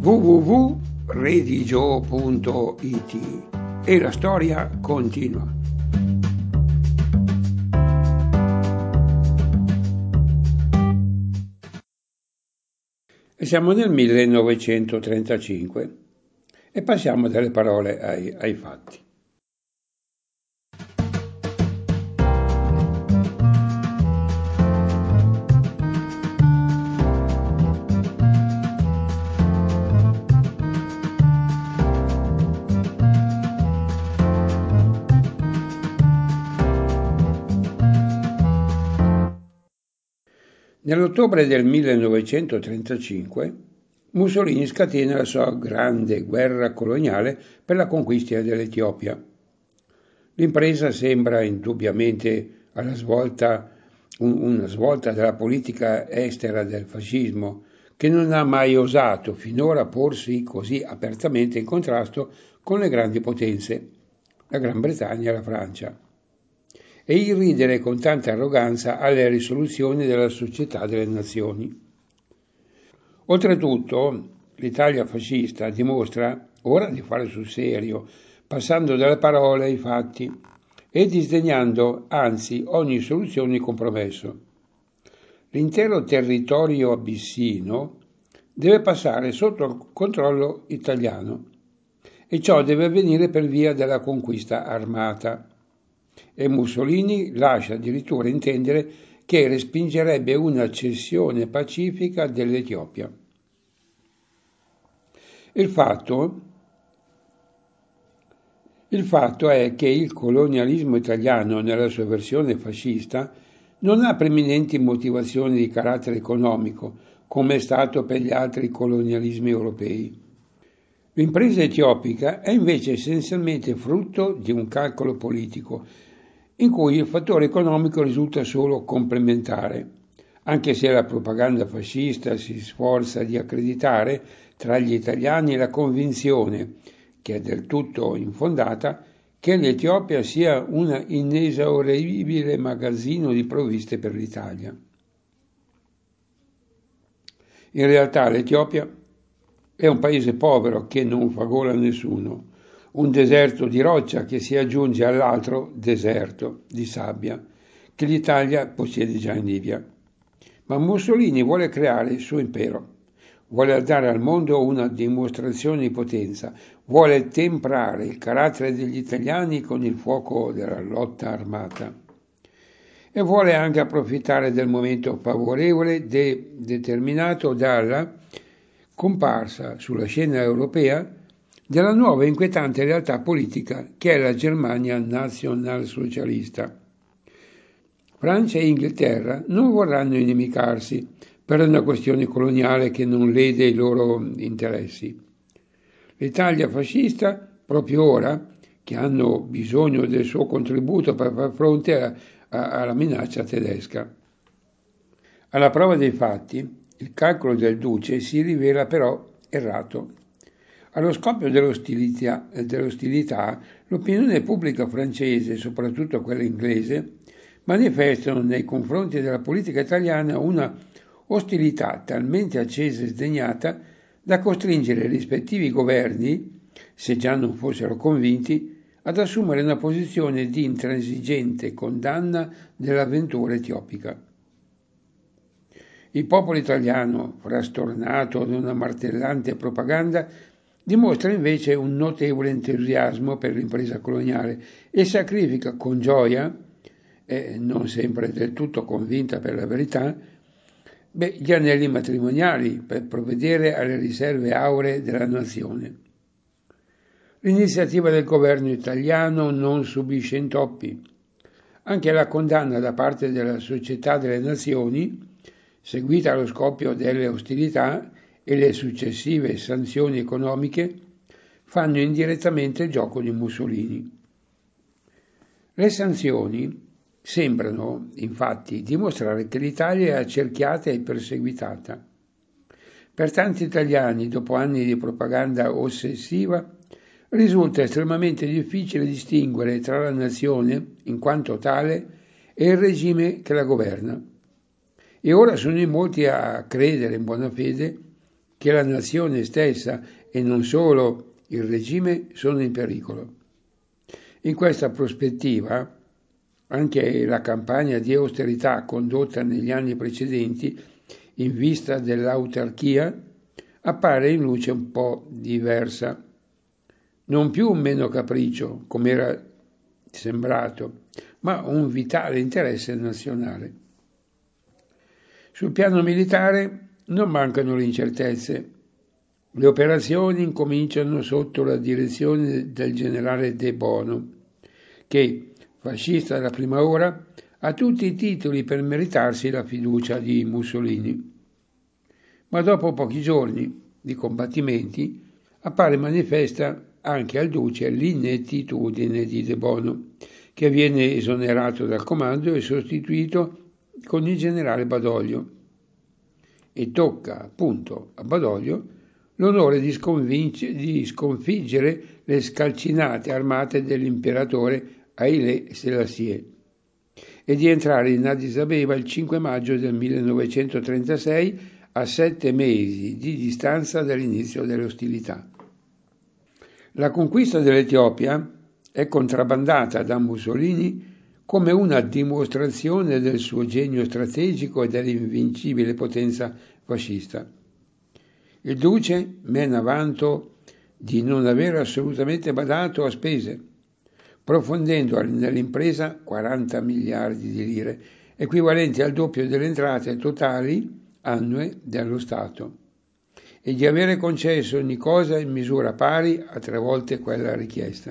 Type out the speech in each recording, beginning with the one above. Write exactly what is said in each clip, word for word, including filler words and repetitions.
w w w punto redigio punto i t e la storia continua. Siamo nel millenovecentotrentacinque e passiamo dalle parole ai, ai fatti. Nell'ottobre del millenovecentotrentacinque Mussolini scatena la sua grande guerra coloniale per la conquista dell'Etiopia. L'impresa sembra indubbiamente alla svolta, un, una svolta della politica estera del fascismo, che non ha mai osato finora porsi così apertamente in contrasto con le grandi potenze, la Gran Bretagna e la Francia, e irridere con tanta arroganza alle risoluzioni della Società delle Nazioni. Oltretutto, l'Italia fascista dimostra ora di fare sul serio, passando dalle parole ai fatti e disdegnando anzi ogni soluzione di compromesso. L'intero territorio abissino deve passare sotto il controllo italiano e ciò deve avvenire per via della conquista armata. E Mussolini lascia addirittura intendere che respingerebbe una cessione pacifica dell'Etiopia. Il fatto, il fatto è che il colonialismo italiano, nella sua versione fascista, non ha preminenti motivazioni di carattere economico, come è stato per gli altri colonialismi europei. L'impresa etiopica è invece essenzialmente frutto di un calcolo politico, in cui il fattore economico risulta solo complementare, anche se la propaganda fascista si sforza di accreditare tra gli italiani la convinzione, che è del tutto infondata, che l'Etiopia sia un inesauribile magazzino di provviste per l'Italia. In realtà l'Etiopia è un paese povero che non fa gola a nessuno, un deserto di roccia che si aggiunge all'altro deserto di sabbia che l'Italia possiede già in Libia. Ma Mussolini vuole creare il suo impero, vuole dare al mondo una dimostrazione di potenza, vuole temprare il carattere degli italiani con il fuoco della lotta armata e vuole anche approfittare del momento favorevole de- determinato dalla comparsa sulla scena europea della nuova e inquietante realtà politica che è la Germania nazionalsocialista. Francia e Inghilterra non vorranno inimicarsi per una questione coloniale che non lede i loro interessi. L'Italia fascista, proprio ora, che hanno bisogno del suo contributo per far fronte a, a, alla minaccia tedesca. Alla prova dei fatti, il calcolo del Duce si rivela però errato. Allo scoppio dell'ostilità, dell'ostilità, l'opinione pubblica francese, soprattutto quella inglese, manifestano nei confronti della politica italiana una ostilità talmente accesa e sdegnata da costringere i rispettivi governi, se già non fossero convinti, ad assumere una posizione di intransigente condanna dell'avventura etiopica. Il popolo italiano, frastornato da una martellante propaganda, dimostra invece un notevole entusiasmo per l'impresa coloniale e sacrifica con gioia, e non sempre del tutto convinta per la verità, beh, gli anelli matrimoniali per provvedere alle riserve auree della nazione. L'iniziativa del governo italiano non subisce intoppi. Anche la condanna da parte della Società delle Nazioni, seguita allo scoppio delle ostilità e le successive sanzioni economiche, fanno indirettamente il gioco di Mussolini. Le sanzioni sembrano, infatti, dimostrare che l'Italia è accerchiata e perseguitata. Per tanti italiani, dopo anni di propaganda ossessiva, risulta estremamente difficile distinguere tra la nazione, in quanto tale, e il regime che la governa. E ora sono in molti a credere in buona fede che la nazione stessa e non solo il regime sono in pericolo. In questa prospettiva, anche la campagna di austerità condotta negli anni precedenti in vista dell'autarchia appare in luce un po' diversa. Non più un meno capriccio, come era sembrato, ma un vitale interesse nazionale. Sul piano militare non mancano le incertezze. Le operazioni incominciano sotto la direzione del generale De Bono, che, fascista dalla prima ora, ha tutti i titoli per meritarsi la fiducia di Mussolini. Ma dopo pochi giorni di combattimenti appare manifesta anche al duce l'inettitudine di De Bono, che viene esonerato dal comando e sostituito con il generale Badoglio. E tocca appunto a Badoglio l'onore di, di sconfiggere le scalcinate armate dell'imperatore Haile Selassie e di entrare in Addis Abeba il cinque maggio del millenovecentotrentasei, a sette mesi di distanza dall'inizio delle ostilità. La conquista dell'Etiopia è contrabbandata da Mussolini come una dimostrazione del suo genio strategico e dell'invincibile potenza fascista. Il duce mena vanto di non aver assolutamente badato a spese, profondendo nell'impresa quaranta miliardi di lire, equivalenti al doppio delle entrate totali annue dello Stato, e di avere concesso ogni cosa in misura pari a tre volte quella richiesta.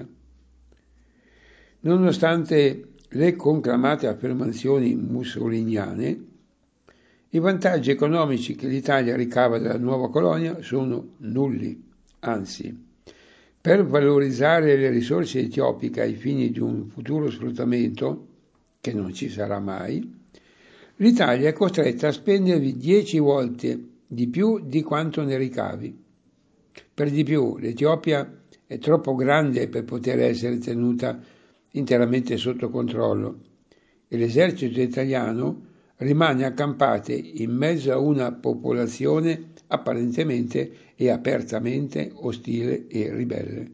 Nonostante le conclamate affermazioni mussoliniane, i vantaggi economici che l'Italia ricava dalla nuova colonia sono nulli, anzi, per valorizzare le risorse etiopiche ai fini di un futuro sfruttamento, che non ci sarà mai, l'Italia è costretta a spendervi dieci volte di più di quanto ne ricavi. Per di più, l'Etiopia è troppo grande per poter essere tenuta interamente sotto controllo e l'esercito italiano rimane accampate in mezzo a una popolazione apparentemente e apertamente ostile e ribelle.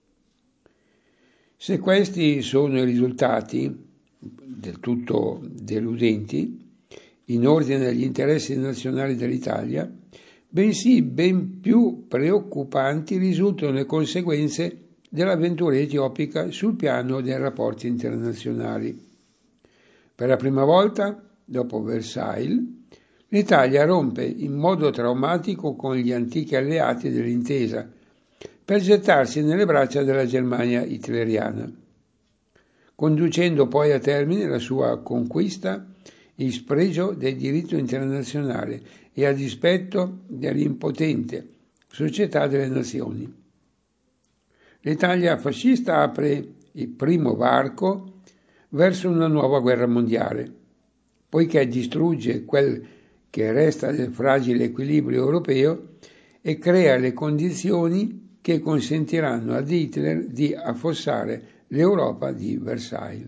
Se questi sono i risultati, del tutto deludenti, in ordine agli interessi nazionali dell'Italia, bensì ben più preoccupanti risultano le conseguenze dell'avventura etiopica sul piano dei rapporti internazionali. Per la prima volta, dopo Versailles, l'Italia rompe in modo traumatico con gli antichi alleati dell'intesa per gettarsi nelle braccia della Germania hitleriana, conducendo poi a termine la sua conquista in spregio del diritto internazionale e a dispetto dell'impotente società delle nazioni. L'Italia fascista apre il primo varco verso una nuova guerra mondiale, poiché distrugge quel che resta del fragile equilibrio europeo e crea le condizioni che consentiranno ad Hitler di affossare l'Europa di Versailles.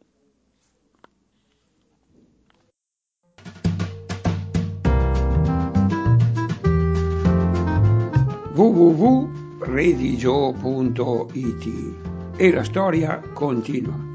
w w w punto redigio punto it e la storia continua.